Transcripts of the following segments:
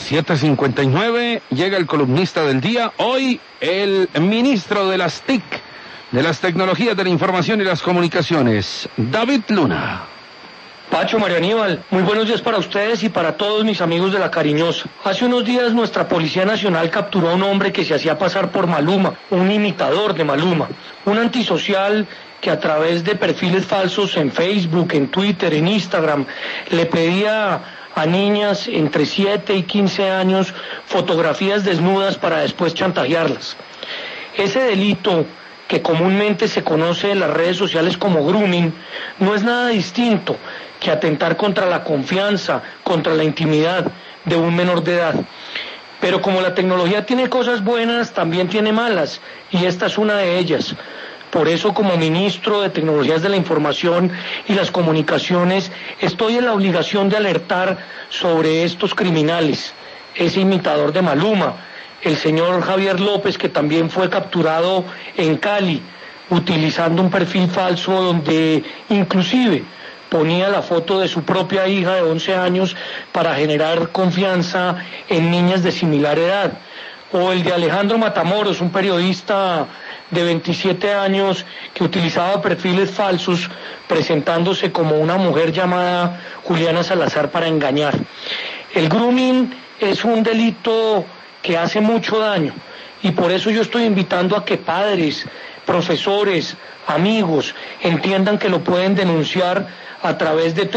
7:59, llega el columnista del día, hoy el ministro de las TIC, de las tecnologías de la información y las comunicaciones, David Luna. Pacho, Mario Aníbal, muy buenos días para ustedes y para todos mis amigos de La Cariñosa. Hace unos días nuestra Policía Nacional capturó a un hombre que se hacía pasar por Maluma, un imitador de Maluma, un antisocial que a través de perfiles falsos en Facebook, en Twitter, en Instagram, le pedía a niñas entre 7 y 15 años fotografías desnudas para después chantajearlas. Ese delito, que comúnmente se conoce en las redes sociales como grooming, no es nada distinto que atentar contra la confianza, contra la intimidad de un menor de edad. Pero como la tecnología tiene cosas buenas, también tiene malas, y esta es una de ellas. Por eso, como ministro de Tecnologías de la Información y las Comunicaciones, estoy en la obligación de alertar sobre estos criminales, ese imitador de Maluma, el señor Javier López, que también fue capturado en Cali, utilizando un perfil falso donde inclusive ponía la foto de su propia hija de 11 años para generar confianza en niñas de similar edad. O el de Alejandro Matamoros, un periodista de 27 años que utilizaba perfiles falsos presentándose como una mujer llamada Juliana Salazar para engañar. El grooming es un delito que hace mucho daño y por eso yo estoy invitando a que padres, profesores, amigos entiendan que lo pueden denunciar a través de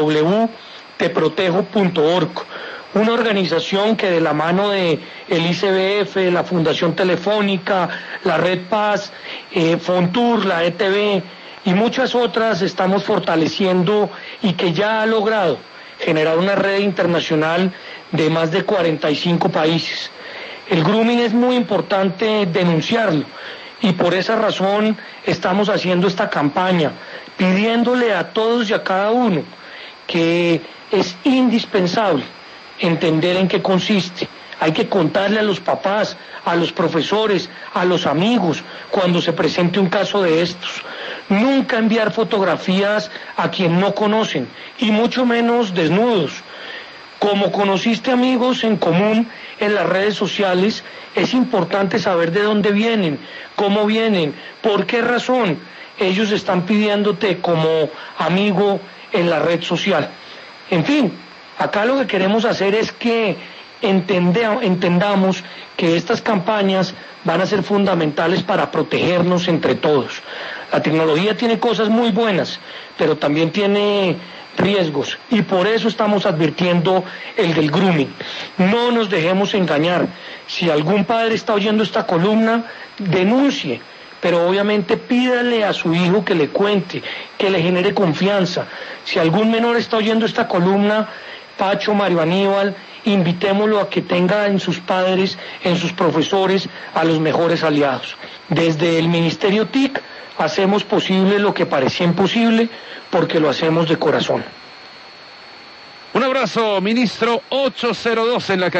www.teprotejo.org, una organización que de la mano de el ICBF, la Fundación Telefónica, la Red Paz, Fontur, la ETV y muchas otras estamos fortaleciendo y que ya ha logrado generar una red internacional de más de 45 países. El grooming es muy importante denunciarlo y por esa razón estamos haciendo esta campaña, pidiéndole a todos y a cada uno que es indispensable entender en qué consiste. Hay que contarle a los papás, a los profesores, a los amigos, cuando se presente un caso de estos. Nunca enviar fotografías a quien no conocen, y mucho menos desnudos. Como conociste amigos en común en las redes sociales, es importante saber de dónde vienen, cómo vienen, por qué razón ellos están pidiéndote como amigo en la red social. En fin, acá lo que queremos hacer es que entendamos que estas campañas van a ser fundamentales para protegernos entre todos. La tecnología tiene cosas muy buenas, pero también tiene riesgos y por eso estamos advirtiendo el del grooming. No nos dejemos engañar. Si algún padre está oyendo esta columna, denuncie, pero obviamente pídale a su hijo que le cuente, que le genere confianza. Si algún menor está oyendo esta columna, Pacho, Mario Aníbal, invitémoslo a que tenga en sus padres, en sus profesores, a los mejores aliados. Desde el Ministerio TIC hacemos posible lo que parecía imposible, porque lo hacemos de corazón. Un abrazo, ministro. 8:02 en la